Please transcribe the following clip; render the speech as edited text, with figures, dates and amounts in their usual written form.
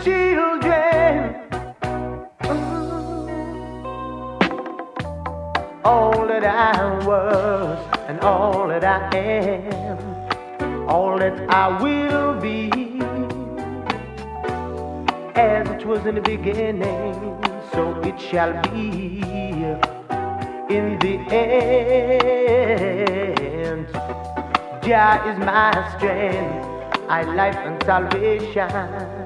children. All that I was and all that I am, all that I will be, as it was in the beginning, so it shall be in the end. Jah is my strength, my life and salvation.